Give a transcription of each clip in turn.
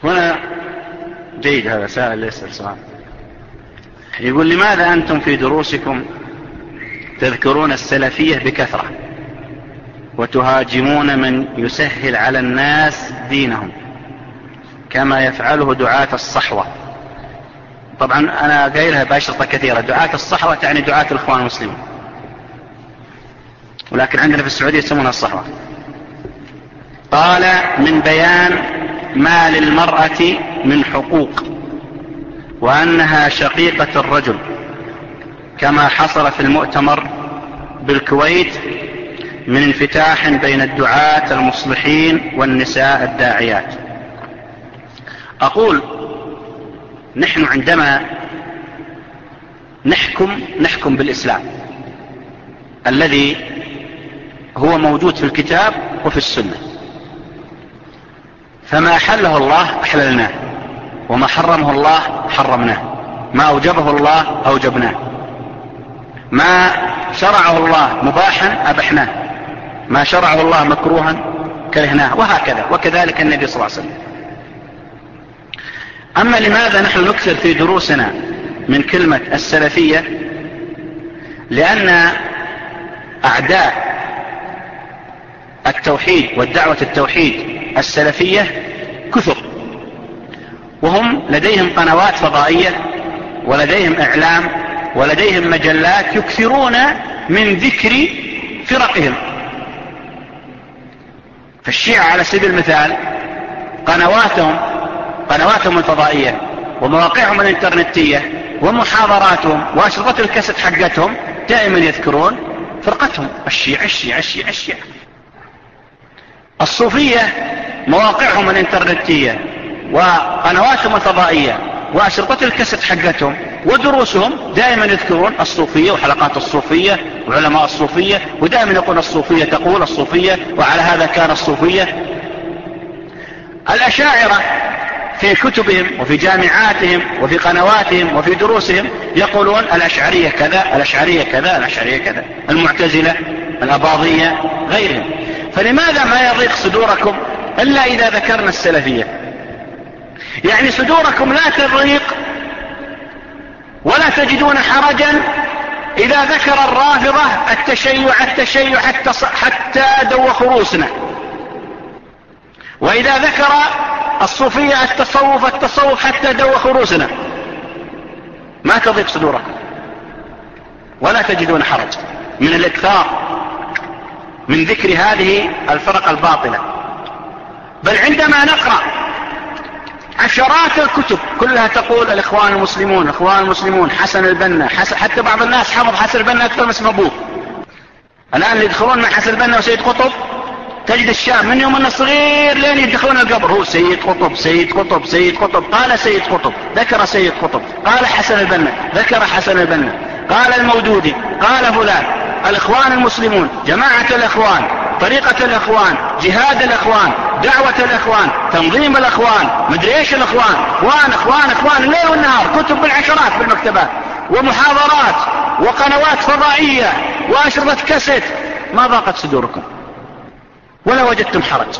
هنا جيد هذا سائل يسأل سؤال، يقول لماذا أنتم في دروسكم تذكرون السلفية بكثرة وتهاجمون من يسهل على الناس دينهم كما يفعله دعاة الصحوة؟ طبعا أنا قايلها بأشرطة كثيرة، دعاة الصحوة تعني دعاة الإخوان المسلمين، ولكن عندنا في السعودية يسمونها الصحوة. قال: من بيان ما للمرأة من حقوق وأنها شقيقة الرجل كما حصل في المؤتمر بالكويت من انفتاح بين الدعاة المصلحين والنساء الداعيات. أقول: نحن عندما نحكم بالإسلام الذي هو موجود في الكتاب وفي السنة، فما أحله الله أحللناه، وما حرمه الله حرمناه، ما أوجبه الله أوجبناه، ما شرعه الله مباحا أبحناه، ما شرعه الله مكروها كرهناه، وهكذا، وكذلك النبي صلى الله عليه وسلم. أما لماذا نحن نكثر في دروسنا من كلمة السلفية؟ لأن أعداء التوحيد والدعوة التوحيد السلفية كثر، وهم لديهم قنوات فضائية ولديهم إعلام ولديهم مجلات يكثرون من ذكر فرقهم. فالشيعة على سبيل المثال قنواتهم الفضائية ومواقعهم الانترنتية ومحاضراتهم وأشرطة الكاسيت حقتهم دائما يذكرون فرقتهم الشيعة الشيعة الشيعة الشيعة. الصوفية مواقعهم الانترنتية وقنواتهم الفضائية وأشرطة الكاسيت حقتهم ودروسهم دائما يذكرون الصوفية وحلقات الصوفية وعلماء الصوفية، ودائما يقول الصوفية تقول الصوفية، وعلى هذا كان الصوفية. الأشاعرة في كتبهم وفي جامعاتهم وفي قنواتهم وفي دروسهم يقولون الأشعرية كذا الأشعرية كذا الأشعرية كذا، المعتزلة الأباضية غيرهم. فلماذا ما يضيق صدوركم إلا إذا ذكرنا السلفية؟ يعني صدوركم لا تضيق ولا تجدون حرجا إذا ذكر الرافضة التشيع حتى دوخ رؤوسنا، وإذا ذكر الصوفية التصوف حتى دوخ رؤوسنا. ما تضيق صدوركم ولا تجدون حرج من الإكثار من ذكر هذه الفرق الباطلة. بل عندما نقرأ عشرات الكتب كلها تقول الإخوان المسلمون الإخوان المسلمون، حسن البنا، حتى بعض الناس حفظ حسن البنا أكثر من اسم أبوه. الآن اللي يدخلون مع حسن البنا وسيد قطب تجد الشاب من يوم الصغير لين يدخلون القبر هو سيد قطب سيد قطب سيد قطب، قال سيد قطب، ذكر سيد قطب، قال حسن البنا، ذكر حسن البنا، قال المودودي، قال فلان. الإخوان المسلمون، جماعة الإخوان، طريقة الإخوان، جهاد الإخوان، دعوة الإخوان، تنظيم الإخوان، مدري إيش الإخوان، إخوان الليل والنهار، كتب بالعشرات بالمكتبات ومحاضرات وقنوات فضائية وأشرطة كاسيت. ما ضاقت صدوركم ولا وجدتم حرج،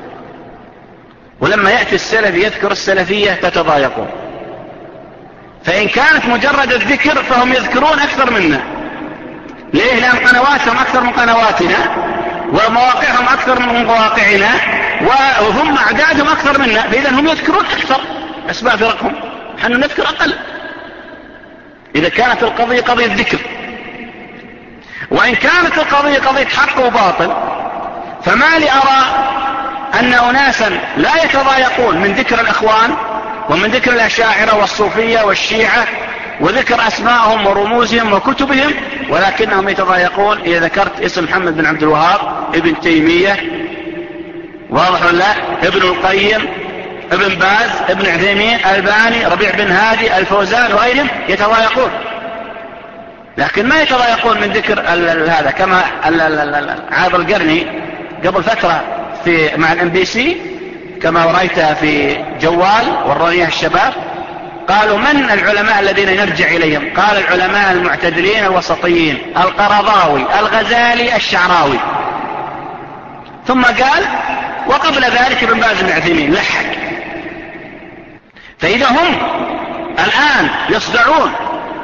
ولما يأتي السلف يذكر السلفية تتضايقون. فإن كانت مجرد الذكر فهم يذكرون أكثر منا. ليه؟ لأن قنواتهم أكثر من قنواتنا ومواقعهم أكثر من مواقعنا وهم أعدادهم أكثر منا، فإذا هم يذكرون أكثر أسباب فرقهم، نحن نذكر أقل إذا كانت القضية قضية ذكر. وإن كانت القضية قضية حق وباطل فما لي أرى أن أناسا لا يتضايقون من ذكر الإخوان ومن ذكر الأشاعرة والصوفية والشيعة وذكر أسمائهم ورموزهم وكتبهم، ولكنهم يتضايقون إذا ذكرت اسم محمد بن عبد الوهاب، ابن تيمية، واضح ولا، ابن القيم، ابن باز، ابن عثيمين، الباني، ربيع بن هادي، الفوزان وغيرهم، يتضايقون. لكن ما يتضايقون من ذكر هذا. كما عاض القرني قبل فترة مع الMBC كما رأيتها في جوال ورونيها الشباب، قالوا من العلماء الذين نرجع إليهم؟ قال العلماء المعتدلين الوسطيين، القرضاوي، الغزالي، الشعراوي. ثم قال وقبل ذلك ابن باز بن عثيمين، لحق. فإذا هم الآن يصدعون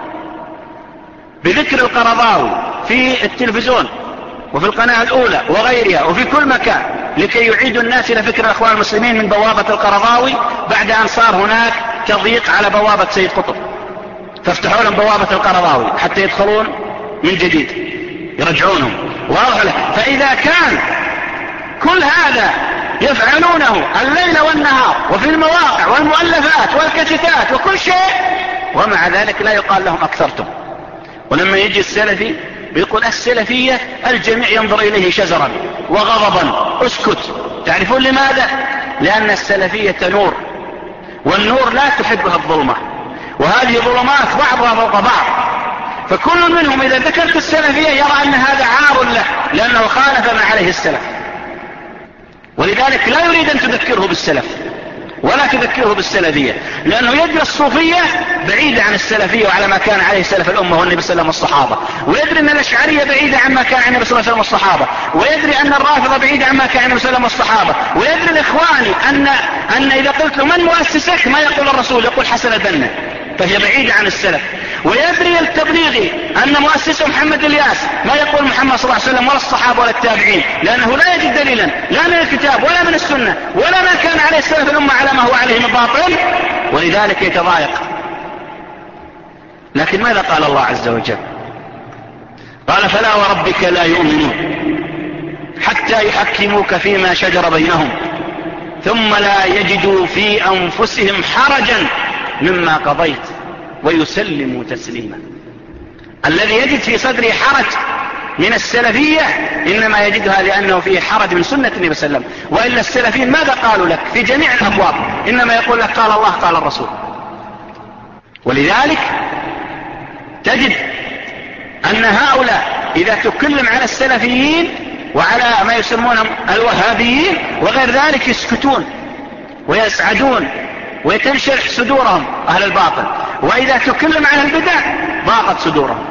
بذكر القرضاوي في التلفزيون وفي القناة الأولى وغيرها وفي كل مكان لكي يعيدوا الناس إلى فكر الأخوان المسلمين من بوابة القرضاوي، بعد أن صار هناك تضييق على بوابة سيد قطب، فافتحوا لهم بوابة القرضاوي حتى يدخلون من جديد يرجعونهم. واضح له. فإذا كان كل هذا يفعلونه الليل والنهار وفي المواقع والمؤلفات والكاسيتات وكل شيء، ومع ذلك لا يقال لهم أكثرتم. ولما يجي السلفي بيقول السلفية الجميع ينظر إليه شزرا وغضبا، اسكت. تعرفون لماذا؟ لأن السلفية نور، والنور لا تحبها الظلمة، وهذه ظلمات بعضها فوق بعض. فكل منهم إذا ذكرت السلفية يرى أن هذا عار له لأنه خالف ما عليه السلف، ولذلك لا يريد أن تذكره بالسلف ولا تذكره بالسلفية، لأنه يدري الصوفية بعيدة عن السلفية وعلى ما كان عليه سلف الأمة والنبي صلى الله عليه وسلم والصحابة، ويدري أن الأشعرية بعيدة عن ما كان عليه النبي صلى الله عليه وسلم والصحابة، ويدري أن الرافضة بعيدة عن ما كان عليه النبي صلى الله عليه وسلم والصحابة، ويدري الإخواني أن إذا قلت له من مؤسسك ما يقول الرسول، يقول حسن البنا، فهي بعيدة عن السلف. ويدري التبليغي أن مؤسسه محمد الياس ما يقول محمد صلى الله عليه وسلم ولا الصحابة ولا التابعين، لأنه لا يجد دليلا لا من الكتاب ولا من السنة ولا ما كان عليه السلف الأمة على ما هو عليه من باطل، ولذلك يتضايق. لكن ماذا قال الله عز وجل؟ قال فلا وربك لا يؤمنون حتى يحكموك فيما شجر بينهم ثم لا يجدوا في أنفسهم حرجا مما قضيت ويسلموا تسليما. الذي يجد في صدره حرج من السلفية إنما يجدها لأنه فيه حرج من سنة النبي صلى الله عليه وسلم، وإلا السلفيين ماذا قالوا لك في جميع الأبواب؟ إنما يقول لك قال الله قال الرسول. ولذلك تجد أن هؤلاء إذا تكلم على السلفيين وعلى ما يسمونهم الوهابيين وغير ذلك يسكتون ويسعدون ويتنشرح صدورهم أهل الباطل، وإذا تكلم عن البدع ضاقت صدورهم.